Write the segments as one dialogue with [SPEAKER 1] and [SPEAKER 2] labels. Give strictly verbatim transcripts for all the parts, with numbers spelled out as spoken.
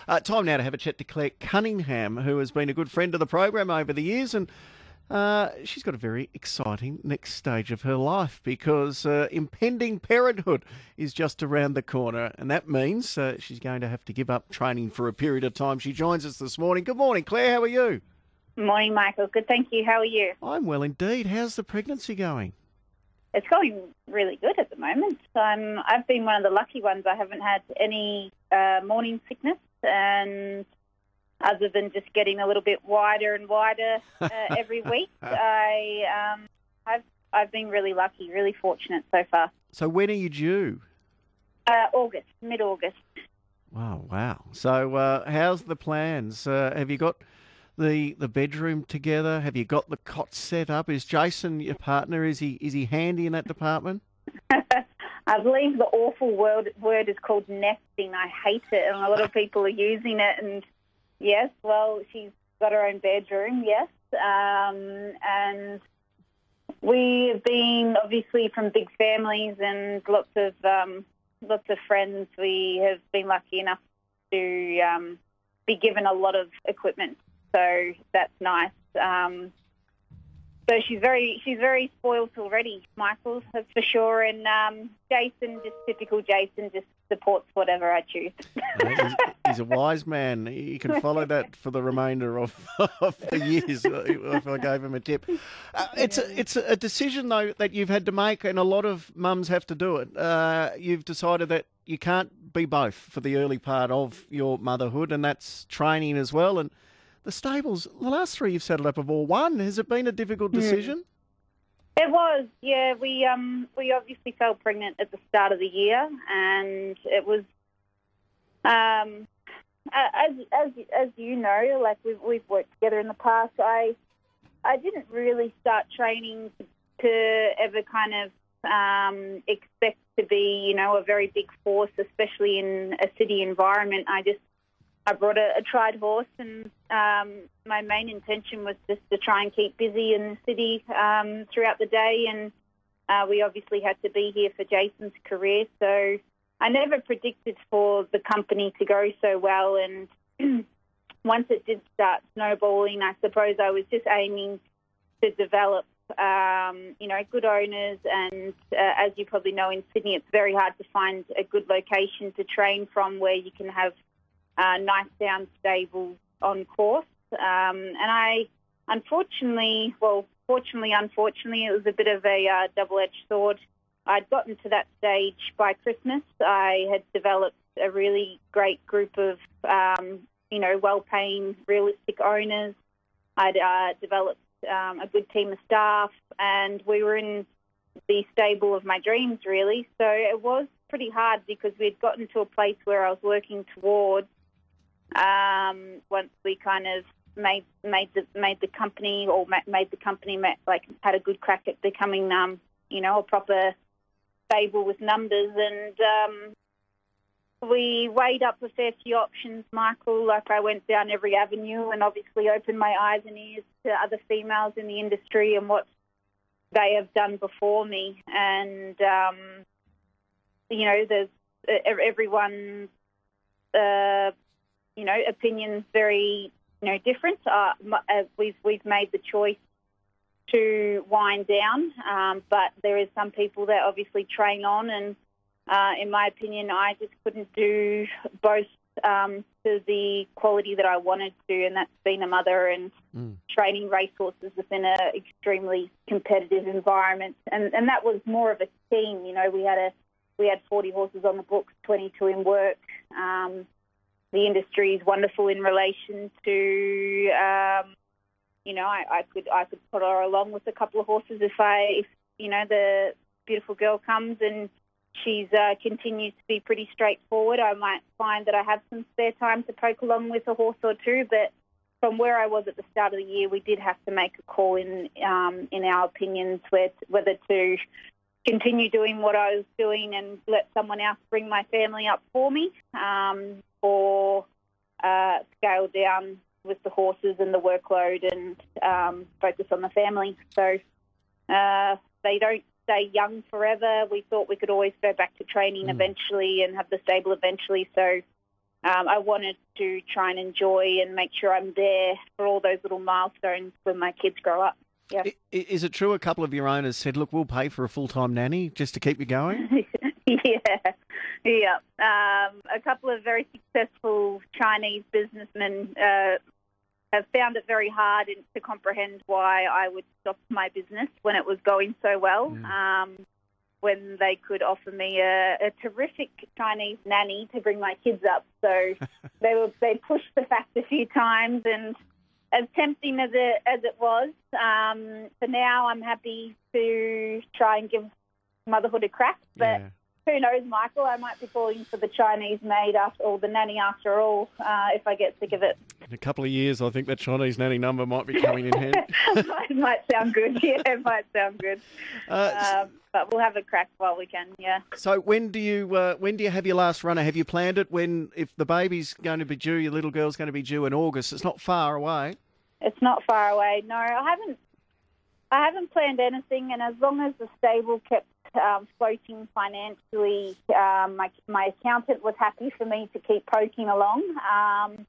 [SPEAKER 1] Uh, time now to have a chat to Claire Cunningham, who has been a good friend of the program over the years, and uh, she's got a very exciting next stage of her life because uh, impending parenthood is just around the corner, and that means uh, she's going to have to give up training for a period of time. She joins us this morning. Good morning, Claire. How are you?
[SPEAKER 2] Morning, Michael. Good, thank you. How are you?
[SPEAKER 1] I'm well indeed. How's the pregnancy going?
[SPEAKER 2] It's going really good at the moment. Um, I've been one of the lucky ones. I haven't had any uh, morning sickness, and other than just getting a little bit wider and wider uh, every week, I, um, I've I've been really lucky, really fortunate so far.
[SPEAKER 1] So when are you due?
[SPEAKER 2] Uh, August, mid-August.
[SPEAKER 1] Wow, wow. So uh, how's the plans? Uh, have you got the the bedroom together? Have you got the cot set up? Is Jason your partner? Is he is he handy in that department?
[SPEAKER 2] I believe the awful word word is called nesting. I hate it, and a lot of people are using it. And yes, well, she's got her own bedroom, yes, um, and we have been obviously from big families and lots of um, lots of friends. We have been lucky enough to um, be given a lot of equipment. So that's nice. Um, so she's very she's very spoilt already, Michael, that's for sure. And um, Jason, just typical Jason, just supports whatever I choose.
[SPEAKER 1] he's, he's a wise man. He can follow that for the remainder of, of the years if I gave him a tip. Uh, it's, a, it's a decision, though, that you've had to make, and a lot of mums have to do it. Uh, you've decided that you can't be both for the early part of your motherhood, and that's training as well. And the stables, the last three you've set it up have all won. Has it been a difficult decision?
[SPEAKER 2] It was, yeah. We um we obviously fell pregnant at the start of the year, and it was um as as as you know, like we've we've worked together in the past. I I didn't really start training to ever kind of um expect to be, you know, a very big force, especially in a city environment. I just I brought a, a tried horse, and um, my main intention was just to try and keep busy in the city um, throughout the day, and uh, we obviously had to be here for Jason's career, so I never predicted for the company to go so well, and once it did start snowballing, I suppose I was just aiming to develop, um, you know, good owners, and uh, as you probably know, in Sydney it's very hard to find a good location to train from where you can have Uh, nice down stables on course. Um, and I, unfortunately, well, fortunately, unfortunately, it was a bit of a uh, double-edged sword. I'd gotten to that stage by Christmas. I had developed a really great group of, um, you know, well-paying, realistic owners. I'd uh, developed um, a good team of staff, and we were in the stable of my dreams, really. So it was pretty hard because we'd gotten to a place where I was working towards Um, once we kind of made made the made the company or made the company like had a good crack at becoming um you know a proper stable with numbers, and um, we weighed up a fair few options, Michael. Like I went down every avenue and obviously opened my eyes and ears to other females in the industry and what they have done before me, and um, you know there's everyone's uh, you know, opinions very, you know, different. Uh, uh, we've we've made the choice to wind down, um, but there is some people that obviously train on, and uh, in my opinion, I just couldn't do both um, to the quality that I wanted to, and that's being a mother and mm. training racehorses within an extremely competitive environment, and and that was more of a team. You know, we had a we had forty horses on the books, twenty-two in work. Um, The industry is wonderful in relation to, um, you know, I, I could I could put her along with a couple of horses if I, if you know, the beautiful girl comes and she's uh, continues to be pretty straightforward. I might find that I have some spare time to poke along with a horse or two, but from where I was at the start of the year, we did have to make a call in um, in our opinions where, whether to continue doing what I was doing and let someone else bring my family up for me, um, or uh, scale down with the horses and the workload and um, focus on the family. So uh, they don't stay young forever. We thought we could always go back to training mm. eventually and have the stable eventually. So um, I wanted to try and enjoy and make sure I'm there for all those little milestones when my kids grow up. Yeah.
[SPEAKER 1] I- Is it true a couple of your owners said, look, we'll pay for a full-time nanny just to keep you going?
[SPEAKER 2] yeah, yeah. Um, a couple of very successful Chinese businessmen uh, have found it very hard in, to comprehend why I would stop my business when it was going so well, mm. um, when they could offer me a, a terrific Chinese nanny to bring my kids up. So they were they pushed the fact a few times, and as tempting as it as it was, um, for now I'm happy to try and give motherhood a crack. But
[SPEAKER 1] yeah.
[SPEAKER 2] Who knows, Michael? I might be falling for the Chinese maid after, or the nanny after all, uh, if I get sick of it.
[SPEAKER 1] In a couple of years, I think that Chinese nanny number might be coming in handy.
[SPEAKER 2] It might sound good, yeah, it might sound good.
[SPEAKER 1] Uh,
[SPEAKER 2] um, but we'll have a crack while we can, yeah.
[SPEAKER 1] So when do you uh, when do you have your last runner? Have you planned it? When, if the baby's going to be due, your little girl's going to be due in August, it's not far away.
[SPEAKER 2] It's not far away. No, I haven't. I haven't planned anything, and as long as the stable kept um, floating financially, um, my my accountant was happy for me to keep poking along. Um,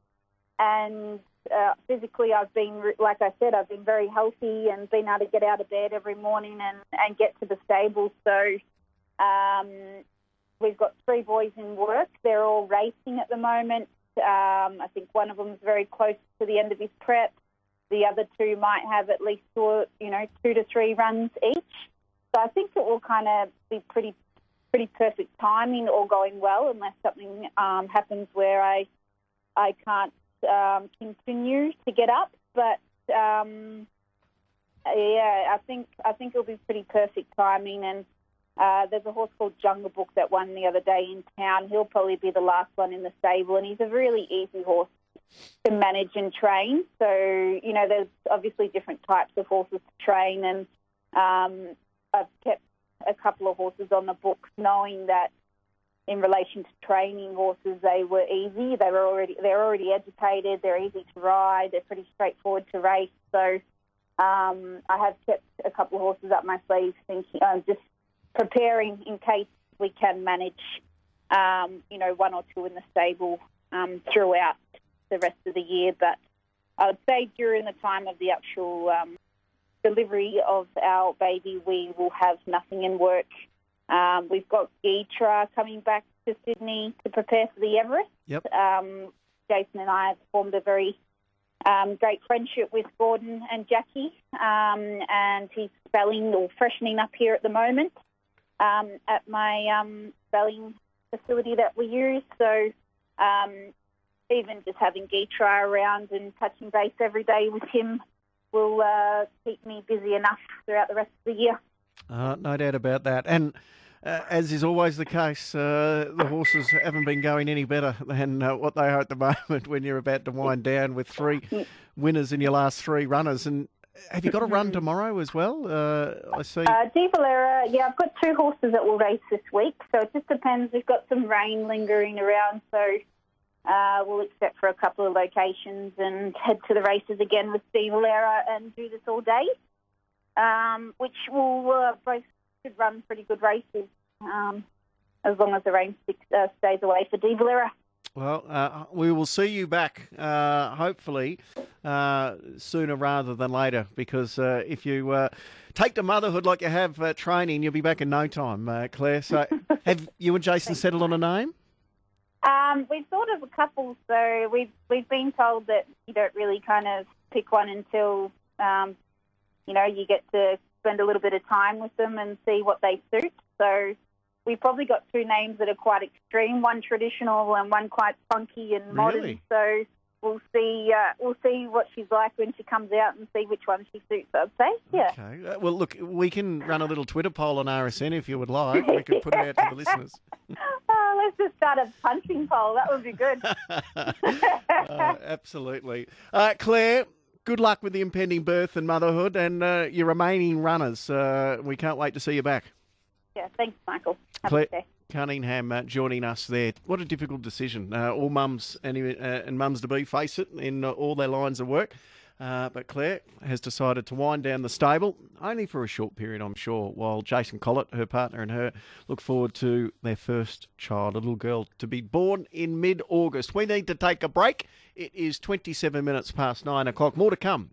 [SPEAKER 2] and uh, physically, I've been, like I said, I've been very healthy and been able to get out of bed every morning and, and get to the stable. So um, we've got three boys in work. They're all racing at the moment. Um, I think one of them is very close to the end of his prep. The other two might have at least two, you know, two to three runs each. So I think it will kind of be pretty, pretty perfect timing, all going well, unless something um, happens where I, I can't um, continue to get up. But um, yeah, I think I think it'll be pretty perfect timing. And uh, there's a horse called Jungle Book that won the other day in town. He'll probably be the last one in the stable, and he's a really easy horse to manage and train. So, you know, there's obviously different types of horses to train, and um, I've kept a couple of horses on the books knowing that in relation to training horses, they were easy. They were already, they're already educated, they're easy to ride, they're pretty straightforward to race. So um, I have kept a couple of horses up my sleeve, thinking, uh, just preparing in case we can manage, um, you know, one or two in the stable um, throughout the rest of the year. But I would say during the time of the actual um, delivery of our baby, we will have nothing in work. Um, we've got Geetra coming back to Sydney to prepare for the Everest.
[SPEAKER 1] Yep.
[SPEAKER 2] Um, Jason and I have formed a very um, great friendship with Gordon and Jackie, um, and he's spelling or freshening up here at the moment um, at my um, spelling facility that we use. So um, even just having Geetra around and touching base every day with him will uh, keep me busy enough throughout the rest of the year.
[SPEAKER 1] Uh, no doubt about that. And uh, as is always the case, uh, the horses haven't been going any better than uh, what they are at the moment when you're about to wind down with three winners in your last three runners. And have you got a run tomorrow as well? Uh, I see.
[SPEAKER 2] Uh, De Valera, yeah, I've got two horses that will race this week. So it just depends. We've got some rain lingering around, so uh, we'll accept for a couple of locations and head to the races again with De Valera and do this all day. Um, which will uh, both should run pretty good races um, as long as the rain sticks, uh, stays away for De Valera.
[SPEAKER 1] Well, uh, we will see you back, uh, hopefully, uh, sooner rather than later, because uh, if you uh, take to motherhood like you have uh, training, you'll be back in no time, uh, Claire. So have you and Jason settled on a name?
[SPEAKER 2] Um, we've thought of a couple, so we've, we've been told that you don't really kind of pick one until... Um, You know, you get to spend a little bit of time with them and see what they suit. So we've probably got two names that are quite extreme, one traditional and one quite funky and modern.
[SPEAKER 1] Really?
[SPEAKER 2] So we'll see uh, we'll see what she's like when she comes out and see which one she suits, I'd say. Yeah.
[SPEAKER 1] Okay. Uh, well, look, we can run a little Twitter poll on R S N if you would like. We can put it out to the listeners.
[SPEAKER 2] Oh, let's just start a punching poll. That would be good.
[SPEAKER 1] uh, absolutely. Uh, Claire, good luck with the impending birth and motherhood and uh, your remaining runners. Uh, we can't wait to see you back.
[SPEAKER 2] Yeah, thanks, Michael. Have
[SPEAKER 1] Claire
[SPEAKER 2] a good day.
[SPEAKER 1] Cunningham uh, joining us there. What a difficult decision. Uh, all mums and, uh, and mums to be face it in uh, all their lines of work. Uh, but Claire has decided to wind down the stable, only for a short period, I'm sure, while Jason Collett, her partner, and her look forward to their first child, a little girl, to be born in mid-August. We need to take a break. It is twenty-seven minutes past nine o'clock. More to come